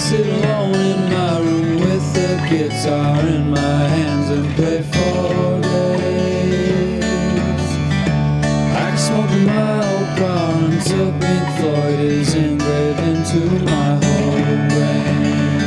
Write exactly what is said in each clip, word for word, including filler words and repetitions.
sit alone in my room with a guitar in my hands and play for days. I can smoke in my old car until Pink Floyd is engraved into my whole brain.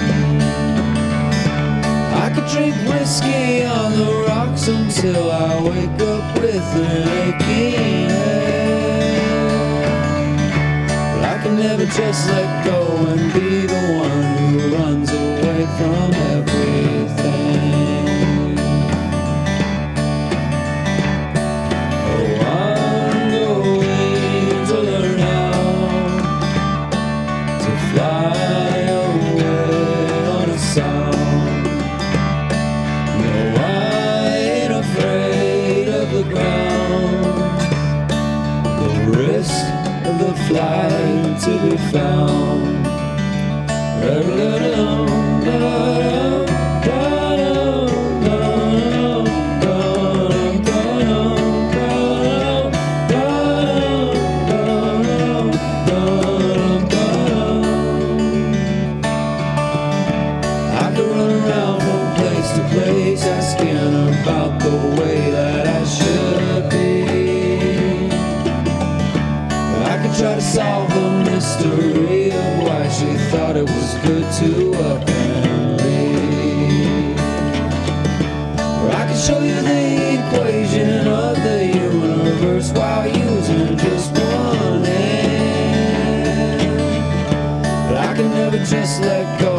I could drink whiskey on the rocks until I wake up with an aching head. But I can never just let go and be the one who runs away from everything. Oh, I'm going to learn how to fly away on a song. No, I ain't afraid of the ground, the risk of the flight to be found. I could run around from place to place asking about the way that I should be. I could try to solve the mystery of why she thought it was good to up and leave. Or I could show you the equation of the universe while using just one hand. But I can never just let go